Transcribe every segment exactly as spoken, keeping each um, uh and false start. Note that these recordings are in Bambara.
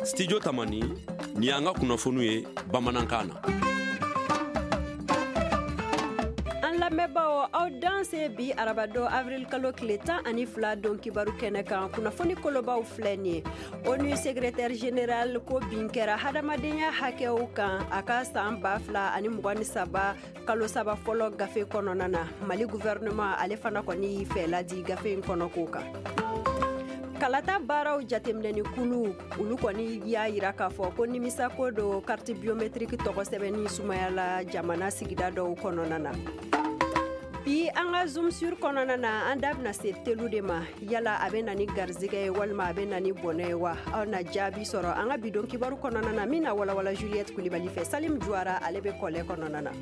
Studio Tamani ni an ka kunnafoniw ye bamanankan na. An lamɛnbaaw aw danse bi arabado avril kalo tile tan ani fila don kibaru kɛnɛ kan kunnafoni kolobaw filɛ nin ye. ONU secrétaire général ko bin kɛra hadamadenya hakɛw kan a ka san ba fila ani mugan ni saba kalo saba fɔlɔ gafe kɔnɔna na. Mali gouvernement ale fana kɔni y'i fɛ ladi gafe in kɔnɔ ko kan. Kalata baaraw jateminɛni kulu olu kɔni y'a yira k'a fɔ ko nimisa ko do carte biométrique tɔgɔ sɛbɛnni sumayala jamana sigida dɔw kɔnɔna na. Bi an ka zoom sur kɔnɔna na an da bɛna se telu de ma yala a bɛ na ni garizigɛ ye walima a bɛ na ni bɔnɛ ye wa aw na jaabi sɔrɔ an ka bidon kibaru kɔnɔna na min na walawala Juliette Kulibali fɛ Salim Juara ale bɛ kɔlɛ kɔnɔna na.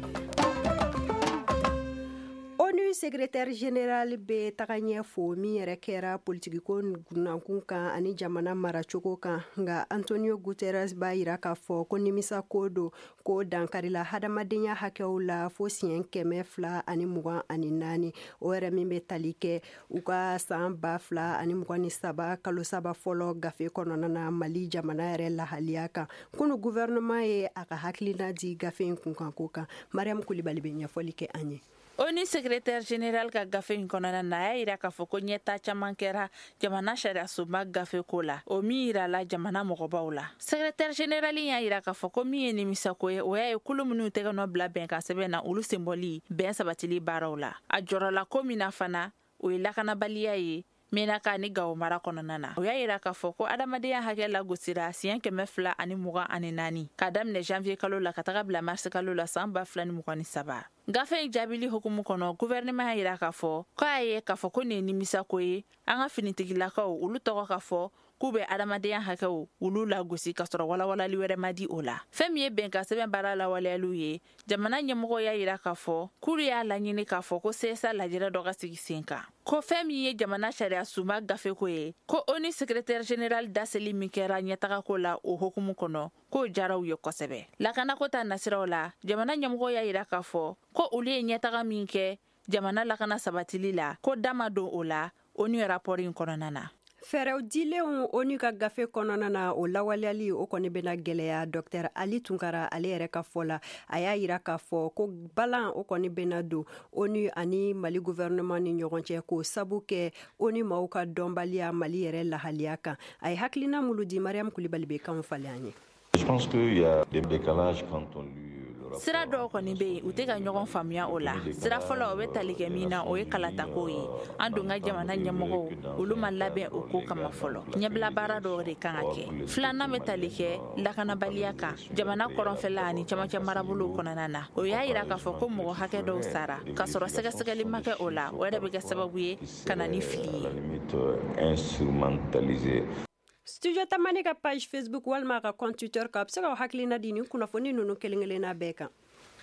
ONU secrétaire général bɛ taga ɲɛ fo min yɛrɛ kɛra politikiko gunnakun kan ani jamana maracogo kan nka Antonio Guterres b'a yira k'a fɔ ko nimisa ko do ko dankarila hadamadenya hakɛw la fo siɲɛ kɛmɛ fila ani mugan ani naani o yɛrɛ min bɛ tali kɛ u ka san ba fila ani mugan ni saba kalo saba fɔlɔ gafe kɔnɔna na Mali jamana yɛrɛ lahaliya kan kunu gouvernement ye a ka hakilina di gafe in kunkanko kan Mariam Kulibali bɛ ɲɛfɔli kɛ an ye. ONU secrétaire général ka gafe in kɔnɔna na a y'a yira k'a fɔ ko ɲɛta caman kɛra jamana sariya sunba gafe ko la o min yira la jamana mɔgɔbaw la. Secrétaire général y'a yira k'a fɔ ko min ye nimisako ye o y'a ye kulu minnu tɛgɛ nɔ bila bɛnkan sɛbɛn na olu senbɔli bɛn sabatili baaraw la. A jɔrɔla ko min na fana o ye lakanabaliya ye Menaka ni Gawo mara kɔnɔna na. O y'a yira k'a fɔ ko adamadenya hakɛ lagosira siɲɛ kɛmɛ fila ani mugan ani naani ka daminɛ janvier kalo la ka taga bila mars kalo la san ba fila ni mugan ni saba. Gafe in jaabili hukumu kɔnɔ gouvernement y'a yira k'a fɔ k'a ye k'a fɔ ko nin ye nimisako ye an ka finitigilakaw olu tɔgɔ k'a fɔ k'u bɛ adamadenya hakɛw olu lagosi ka sɔrɔ walawalali wɛrɛ ma di o la. Fɛn min ye bɛnkan sɛbɛn baara lawaleyaliw ye jamana ɲɛmɔgɔ y'a yira k'a fɔ k'olu y'a laɲini k'a fɔ ko C S A lajɛrɛ dɔ ka sigi sen kan. Ko fɛn min ye jamana sariya sunba gafeko ye ko ONU secrétaire général daseli min kɛra ɲɛtagako la o hukumu kɔnɔ k'o jaraw ye kosɛbɛ. Lakanako ta nasiraw la jamana ɲɛmɔgɔ y'a yira k'a fɔ ko olu ye ɲɛtaga min kɛ jamana lakana sabatili la ko dama don o la ONU rapport in kɔnɔna na. Fɛrɛw dilenw ONU ka gafe kɔnɔna na o lawaleyali o kɔni bɛna gɛlɛya Dr Ali Tunkara ale yɛrɛ ka fɔ la a y'a yira k'a fɔ ko balan o kɔni bɛna don ONU ani Mali gouvernement ni ɲɔgɔn cɛ k'o sabu kɛ ONU maaw ka dɔnbaliya Mali yɛrɛ lahaliya kan a ye hakilina mulu di Mariam Kulibali bɛ kanw falen an ye. Je pense qu'il y a des décalages quand on lit le rapport. Sira dɔw kɔni bɛ yen u tɛ ka ɲɔgɔn faamuya o la. Sira fɔlɔ o bɛ tali kɛ min na o ye kalatako ye. An dun ka jamana ɲɛmɔgɔw olu ma labɛn o ko kama fɔlɔ. Ɲɛbila baara dɔw de kan ka kɛ. Filanan bɛ tali kɛ lakanabaliya kan jamana kɔrɔnfɛla ani camancɛ marabolow kɔnɔna na. O y'a yira k'a fɔ ko mɔgɔ hakɛ dɔw sara k'a sɔrɔ sɛgɛsɛgɛli ma kɛ o la o yɛrɛ bɛ kɛ sababu ye ka na ni fili ye. Studio Tamani ka page Facebook walima ka compte Twitter ka bɛ se ka hakilina di nin kunnafoni ninnu kelen-kelenna bɛɛ kan.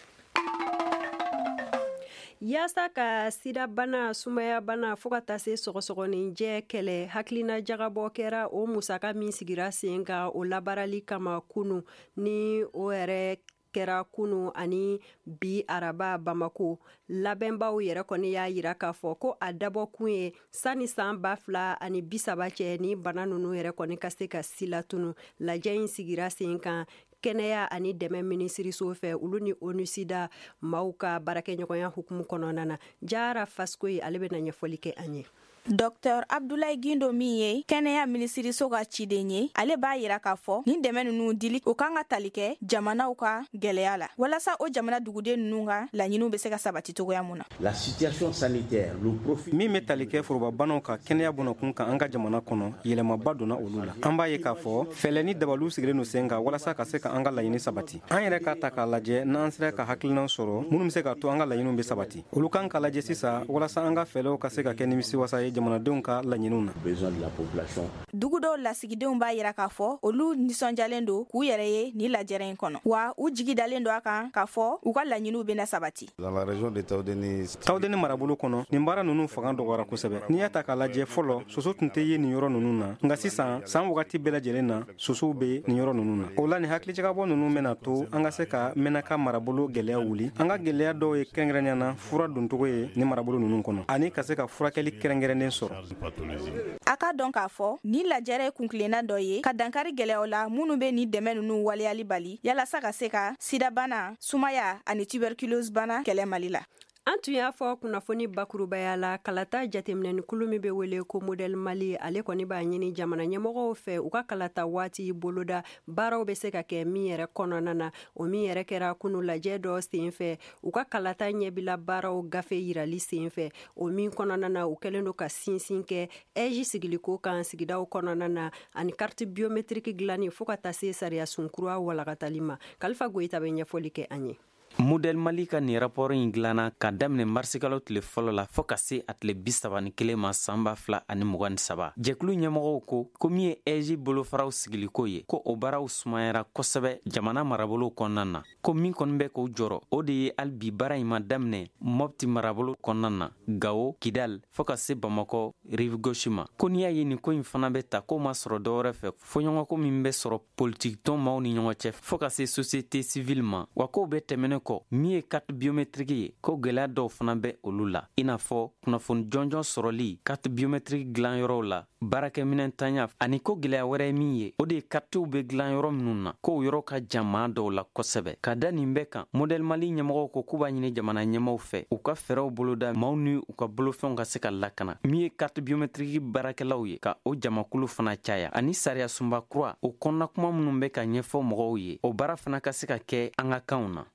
Yaasa ka sida bana sumaya bana fo ka taa se sɔgɔsɔgɔninjɛ kɛlɛ hakilina jagabɔ kɛra o musaka min sigira sen kan o labarali kama kunu ni o yɛrɛ kɛra kunu ani bi araba Bamako labɛnbaw yɛrɛ kɔni y'a yira k'a fɔ ko a dabɔ kun ye sani san ba fila ani bi saba cɛ ni bana ninnu yɛrɛ kɔni ka se ka sila tunu lajɛ in sigira sen kan kɛnɛya ani dɛmɛ minisiriso fɛ olu ni ONU sida maaw ka baarakɛɲɔgɔnya hukumu kɔnɔna na Jara Faskoyi ale bɛ na ɲɛfɔli kɛ an ye. Docteur Abdoulaye Gindo min ye kɛnɛya minisiriso ka ciden ye ale b'a yira k'a fɔ ni dɛmɛ ninnu dili o kan ka tali kɛ jamanaw ka gɛlɛya la walasa o jamana duguden ninnu ka laɲiniw bɛ se ka sabati cogoya mun na. La situation sanitaire le profil min bɛ tali kɛ forobabanaw ka kɛnɛya bɔnɔkun kan an ka jamana kɔnɔ yɛlɛmaba donna olu la an b'a ye k'a fɔ fɛlɛ ni dabaliw sigilen no sen kan walasa ka se ka an ka laɲini sabati an yɛrɛ ka ta k'a lajɛ n'an sera ka hakilinaw sɔrɔ minnu bɛ se ka to an ka laɲiniw bɛ sabati olu kan ka lajɛ sisan walasa an ka fɛlɛw ka se ka kɛ nimisiwasa ye jamanadenw ka laɲiniw na. Dugu dɔw lasigidenw b'a yira k'a fɔ olu nisɔndiyalen don k'u yɛrɛ ye ni lajɛrɛ in kɔnɔ wa u jigi dalen don a kan k'a fɔ u ka laɲiniw bɛna sabati. Tawdeni marabolo kɔnɔ nin baara ninnu fanga dɔgɔyara kosɛbɛ n'i y'a ta k'a lajɛ fɔlɔ soso tun tɛ ye nin yɔrɔ ninnu na nka sisan san wagati bɛɛ lajɛlen na sosow bɛ nin yɔrɔ ninnu na o la nin hakilijagabɔ ninnu bɛna to an ka se ka mɛnaka marabolo gɛlɛya wuli an ka gɛlɛya dɔw ye kɛrɛnkɛrɛnnenya na fura doncogo ye ni marabolo ninnu kɔnɔ ani ka se ka furakɛli kɛrɛnkɛrɛnnen fɛnɛnen sɔrɔ. A ka dɔn k'a fɔ ni lajɛrɛ ye kunkilenna dɔ ye ka dankari gwɛlɛyaw la minnu be ni dɛmɛ nunu waleyali bali yalasa ka se ka sida bana, sumaya ani tuberculose bana kɛlɛ Mali la. An tun y'a fɔ kunnafoni bakurubaya la kalata jateminɛni kulu min be wele ko Model Mali ale kɔni b'a ɲini jamana ɲɛmɔgɔw fɛ u ka kalata waati boloda baaraw be se ka kɛ min yɛrɛ kɔnɔna na o min yɛrɛ kɛra kunu lajɛ dɔ sen fɛ u ka kalata ɲɛbila baaraw gafe yirali sen fɛ o min kɔnɔna na u kɛlen do ka sinsin kɛ ɛji sigiliko kan sigidaw kɔnɔna na ani carte biométrique dilanni fɔɔ ka taa se sariya sunkura walagatali ma. Kalifa Goyita be ɲɛfɔli kɛ an ye. Model Mali ka nin rapport in dilanna ka daminɛ marsikalo tile fɔlɔ la fɔɔ ka se a tile bi saba ni kelen ma sanba fila ani mugan ni saba. Jɛkulu ɲɛmɔgɔw ko ko min ye ɛji bolofaraw sigiliko ye ko o baaraw sumayara kosɛbɛ jamana marabolo kɔnɔna na ko min kɔni bɛ k'o jɔrɔ o de ye hali bi baara in ma daminɛ Mopti marabolo kɔnɔna na Gao, Kidal fɔɔ ka se Bamakɔ rive gauche ma. Ko n'i y'a ye nin ko in fana bɛ ta k'o ma sɔrɔ dɔwɛrɛ fɛ fɔɲɔgɔnko min bɛ sɔrɔ politique tɔnmaw ni ɲɔgɔn cɛ fɔɔ ka se société civile ma wa k'o bɛ tɛmɛnen kɔ min ye carte biométrique ye ko gwɛlɛya dɔw fana bɛ olu la i n'a fɔ kunnafoni jɔnjɔn sɔrɔli carte biométrique dilan yɔrɔw la baarakɛminɛn tanya ani ko gwɛlɛya wɛrɛ ye min ye o de ye kartew be dilan yɔrɔ minnu na k'o yɔrɔ ka jan maa dɔw la kosɛbɛ. Ka da nin bɛɛ kan Model Mali ɲɛmɔgɔw ko k'u b'a ɲini jamana ɲɛmaw fɛ u ka fɛɛrɛw boloda maaw ni u ka bolofɛnw ka se ka lakana min ye carte biométrique baarakɛlaw ye ka o jamakulu fana caya ani sariya sunba kura o kɔnɔna kuma minnu bɛ ka ɲɛfɔ mɔgɔw ye o baara fana ka se ka kɛ an ka kanw na.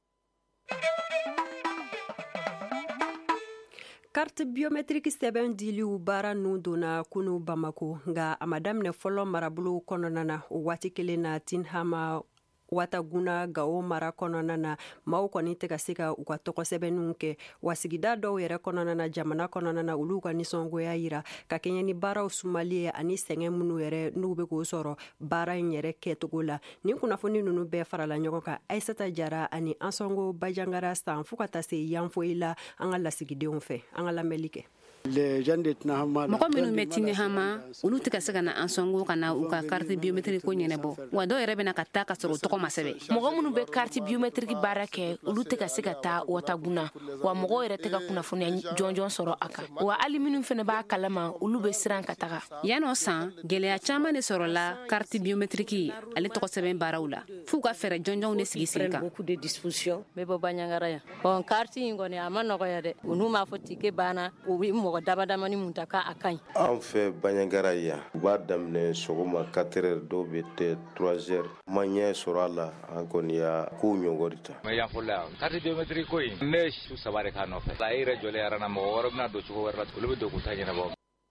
Carte biométrique sɛbɛn diliw baara nun donna kunu Bamako nga a ma daminɛ fɔlɔ marabolo kɔnɔna na o waati kelen na Tinhama Wataguna Gao mara kɔnɔna na maaw kɔni tɛ ka se ka u ka tɔgɔ sɛbɛnninw kɛ wa sigida dɔw yɛrɛ kɔnɔna na jamana kɔnɔna na olu ka nisɔngoya yira ka kɛɲɛ ni baaraw sumali ye ani sɛgɛn minnu yɛrɛ n'u be k'o sɔrɔ baara in yɛrɛ kɛtogo la. Nin kunnafoni nunu bɛɛ farala ɲɔgɔn kan Aissata Jara ani Ansongo Bajangara san fɔɔ ka taa se yanfoyi la an ka lasigidenw fɛ an ka lamɛnli kɛ. Mɔgɔ minnu bɛ Tinhama olu tɛ ka se ka na Ansongo ka na u ka carte biométrique ko ɲɛnabɔ wa dɔw yɛrɛ bɛna ka taa ka sɔrɔ u tɔgɔ ma sɛbɛn. Mɔgɔ minnu bɛ carte biométrique baara kɛ olu tɛ ka se ka taa Wataguna wa mɔgɔw yɛrɛ tɛ ka kunnafoniya jɔnjɔn sɔrɔ a kan wa hali minnu fana b'a kalama olu bɛ siran ka taga. Yan'o san gɛlɛya caman de sɔrɔla carte biométrique ale tɔgɔ sɛbɛn baaraw la f'u ka fɛɛrɛ jɔnjɔnw de sigi sen kan. Bɛ bɔ Banyangara yan bon carte in kɔni a ma nɔgɔya dɛ olu m'a fɔ tike banna u bɛ mɔgɔ dabadamani mun ta k'a kaɲi. An fɛ Banyangara yan u b'a daminɛ sɔgɔma quatre heures dɔw bɛ tɛ trois heures ma ɲɛ sɔrɔ a la an kɔni y'a kow ɲɔgɔn de ta. Mais yan fɔlɔ yan carte biométrique ko in ne su saba de k'a nɔfɛ a yɛrɛ jɔlen yɛrɛ na mɔgɔ wɛrɛ bɛna don cogo wɛrɛ la olu bɛ don k'u ta ɲɛnabɔ.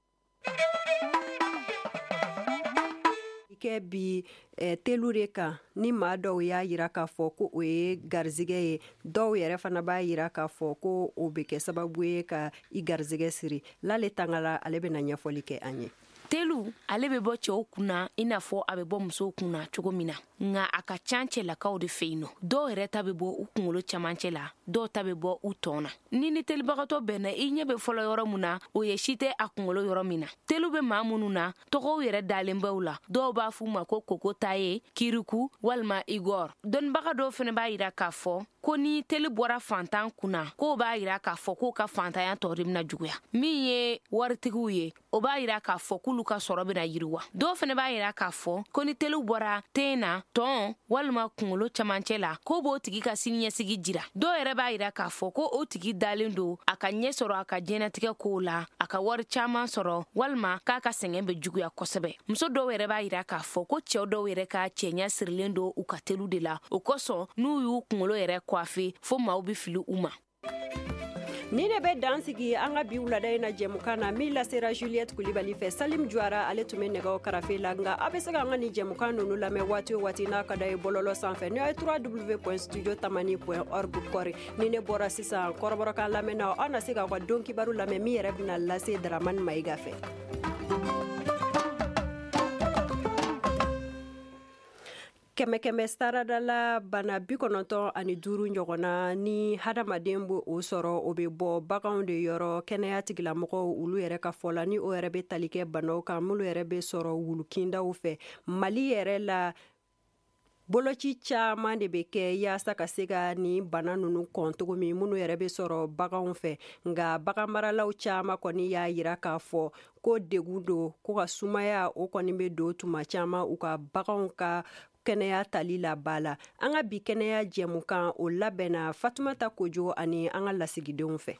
Kɛ bi telu de kan ni maa dɔw y'a yira k'a fɔ ko o ye garizigɛ ye dɔw yɛrɛ fana b'a yira k'a fɔ ko o bɛ kɛ sababu ye ka i garizigɛ siri l'ale tangala ale bɛna ɲɛfɔli kɛ an ye. Telu ale bɛ bɔ cɛw kunna i n'a fɔ a bɛ bɔ musow kunna cogo min na nka a ka can cɛlakaw de fɛ yen nɔ dɔw yɛrɛ ta bɛ bɔ u kunkolo camancɛ la dɔw ta bɛ bɔ u tɔn na ni ni telibagatɔ bɛnna i ɲɛ bɛ fɔlɔ yɔrɔ min na o ye si tɛ a kunkolo yɔrɔ min na telu bɛ maa minnu na tɔgɔw yɛrɛ dalen bɛw la dɔw b'a f'u ma ko koko taye kiriku walima igor dɔnnibaga dɔw fana b'a yira k'a fɔ ko ni teli bɔra fantan kunna k'o b'a yira k'a fɔ k'o ka fantanya tɔ de bɛna juguya min ye waritigiw ye o b'a yira k'a fɔ k'olu ka sɔrɔ bɛna yiriwa dɔw fana b'a yira k'a fɔ ko ni teli bɔra ten na tɔn walima kunkolo camancɛ la k'o b'o tigi ka siniɲɛsigi jira dɔw yɛrɛ b'a yira k'a fɔ ko o tigi dalen don a ka ɲɛ sɔrɔ a ka diɲɛnatigɛ kow la a ka wari caman sɔrɔ walima k'a ka sɛgɛn bɛ juguya kosɛbɛ muso dɔw yɛrɛ b'a yira k'a fɔ ko cɛw dɔw yɛrɛ ka cɛɲa sirilen don u ka telu de la o kosɔn n'u y'u kunkolo yɛrɛ coiffe fo maaw bɛ fili u ma. Ni ne bɛ dan sigi an ka bi wulada in na jɛmukan na min lasera Juliette Kulibali fɛ Salim Juara ale tun bɛ nɛgɛw karafe la nka a bɛ se ka an ka ni jɛmukan ninnu lamɛn waati o waati n'a ka da ye bɔlɔlɔ sanfɛ n'o ye w w w point studio tamani point org kɔri ni ne bɔra sisan kɔrɔbɔrɔkan lamɛnna aw na se k'aw ka don kibaru lamɛn min yɛrɛ bɛna lase Daramani Mayiga fɛ. Kɛmɛ kɛmɛ sarada la bana bi kɔnɔntɔn ani duuru ɲɔgɔnna ni hadamaden b'o o sɔrɔ o bɛ bɔ baganw de yɔrɔ kɛnɛya tigilamɔgɔw olu yɛrɛ ka fɔ la ni o yɛrɛ bɛ tali kɛ banaw kan minnu yɛrɛ bɛ sɔrɔ wulukindaw fɛ Mali yɛrɛ la boloci caaman de be kɛ yaasa ka se ka ni bana nunu kɔn cogo min minnu yɛrɛ be sɔrɔ baganw fɛ nga bagan maralaw caaman kɔni y'a yira k'a fɔ ko degun do ko ka sumaya o kɔni be don tuma caaman u ka baganw ka kɛnɛya tali la ba la. An ka bi kɛnɛya jɛmukan o labɛnna Fatumata Kojo ani an ka lasigidenw fɛ.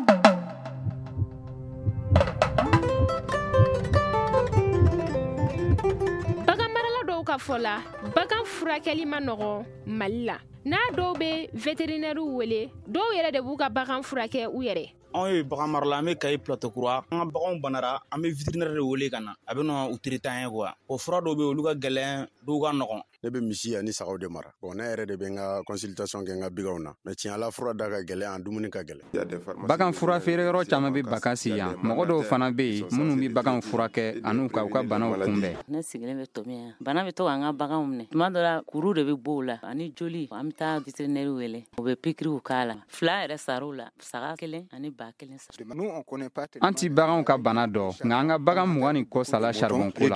Bagan marala dɔw ka fɔ la bagan furakɛli ma nɔgɔ Mali la. N'a dɔw be vétérinaire wele dɔw yɛrɛ de b'u ka bagan furakɛ u yɛrɛ. Anw ye bagan marala an bɛ kayi plateau kura an ka baganw banara an bɛ vétérinaire de wele ka na a bɛ na u traitant ye quoi o fura dɔw bɛ olu ka gɛlɛn dɔw ka nɔgɔn. Ne bɛ misi ani sagaw de mara bon ne yɛrɛ de bɛ n ka consultation kɛ n ka bigaw na mais tiɲɛ ala fura da ka gɛlɛn a dumuni ka gɛlɛn. Bagan fura feere yɔrɔ caman bɛ bakasi yan mɔgɔ dɔw fana bɛ yen minnu bɛ bagan furakɛ an'u ka u ka banaw kunbɛn. Ne sigilen bɛ tomi yan bana bɛ to an ka baganw minɛ tuma dɔ la kuru de bɛ bɔ o la ani joli an bɛ taa vétérinaire wele u bɛ pikiriw k'a la fila yɛrɛ sar'u la saga kelen ani ba kelen sa. An ti baganw ka bana dɔ nka an ka bagan mugan ni kɔ sala charbon ko la.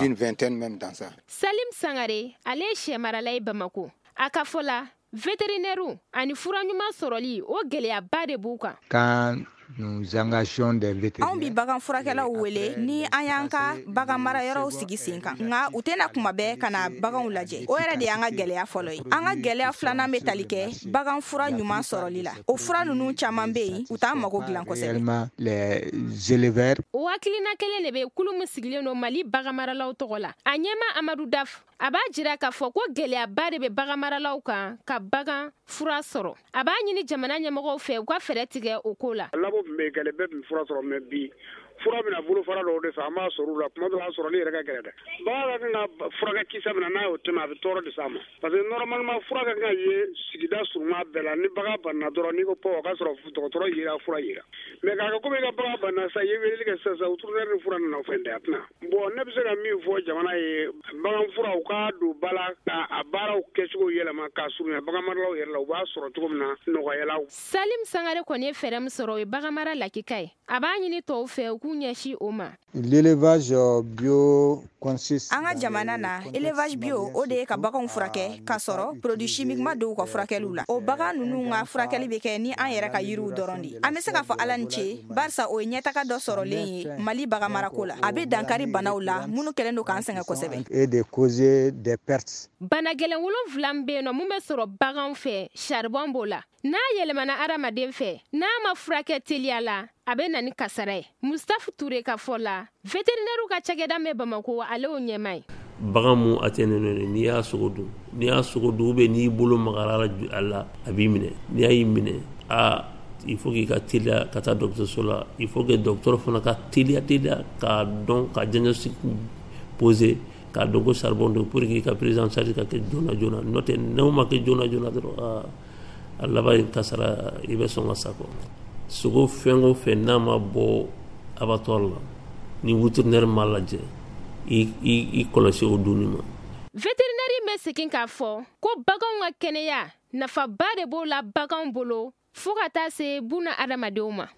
Salim Sangare ale ye sɛ marala ye Bamako a ka fɔ la vétérinaire ani fura ɲuman sɔrɔli o gɛlɛyaba de b'u kan. Kan nous engageons des vétérinaires. Anw bi bagan furakɛlaw wele ni an y'an ka bagan mara yɔrɔw sigi sen kan nka u tɛna kuma bɛɛ ka na baganw lajɛ o yɛrɛ de y'an ka gɛlɛya fɔlɔ ye. An ka gɛlɛya filanan bɛ tali kɛ bagan fura ɲuman sɔrɔli la o fura ninnu caman bɛ yen u t'an mago dilan kosɛbɛ. Les éleveurs. O hakilina kelen de bɛ kulu min sigilen don Mali bagan maralaw tɔgɔ la a ɲɛma Amadu Daf a b'a jira k'a fɔ ko gɛlɛyaba de bɛ bagan maralaw kan ka bagan fura sɔrɔ a b'a ɲini jamana ɲɛmɔgɔw fɛ u ka fɛɛrɛ tigɛ o ko la. Tun bɛ gɛlɛ bɛɛ tun fura sɔrɔ mais bi fura bɛna bolo fara dɔw de fɛ an b'a sɔrɔ u la tuma dɔ la sɔrɔli yɛrɛ ka gɛlɛ dɛ bagan ka kan ka furakɛ kisɛ min na n'a y'o tɛmɛ a bɛ tɔɔrɔ de s'a ma parce que normalement fura ka kan ka ye sigida surunma bɛɛ la ni bagan banna dɔrɔn n'i ko paul o ka sɔrɔ dɔgɔtɔrɔ yira fura yira mais k'a kɛ komi i ka bagan banna sa i ye weleli kɛ sisan u turunɛri ni fura nana o fɛn tɛ a tɛna bon ne bɛ se ka min fɔ jamana ye bagan fura u k'a don ba la k'a baaraw kɛcogo yɛlɛma k'a surunya bagan maralaw yɛrɛ la u b'a sɔrɔ cogo min na nɔgɔyala. Salim Sangare kɔni ye fɛɛrɛ min sɔrɔ o ye bagan mara lakika ye a b'a ɲini tɔw fɛ u k'u ɲɛsin o ma. L'élevage bio consiste. An ka jamana na élevage bio o de ye ka baganw furakɛ k'a sɔrɔ produit chimique ma dɔw ka furakɛliw la o bagan ninnu ka furakɛli bɛ kɛ ni an yɛrɛ ka yiriw dɔrɔn de an bɛ se k'a fɔ ala ni ce barisa o ye ɲɛtaga dɔ sɔrɔlen ye Mali bagan marako la a bɛ dankari banaw la minnu kɛlen don k'an sɛgɛn kosɛbɛ. Et de causer des pertes. Bana gɛlɛn wolonwula min bɛ yen nɔ mun bɛ sɔrɔ baganw fɛ charbon b'o la n'a yɛlɛmana adamaden fɛ n'a ma furakɛ teliya la a bɛ na ni kasara ye. Mustafa Ture ka fɔ la vétérinaire ka cakɛda bɛ Bamako ale y'o ɲɛma ye. Bagan mun atɛnɛnen n'i y'a sogo dun n'i y'a sogo dun ou bien n'i bolo magara a la a b'i minɛ n'i y'a y'i minɛ a il faut k'i ka teliya ka taa dɔgɔtɔrɔso la il faut que dɔgɔtɔrɔ fana ka teliya teliya k'a dɔn ka diagnostic poser k'a dɔn ko charbon don pour que ka prise en charge ka kɛ joona joona n'o tɛ n'o ma kɛ joona joona dɔrɔn a laban ye kasara i bɛ sɔn ka sa kɔ. Sogo fɛn o fɛn n'a ma bɔ abattoir la ni vétérinaire m'a lajɛ i i kɔlɔsi o dunni ma. Vétérinaire bɛ segin k'a fɔ ko baganw ka kɛnɛya nafaba de b'o la baganw bolo fo ka taa se buna adamadenw ma.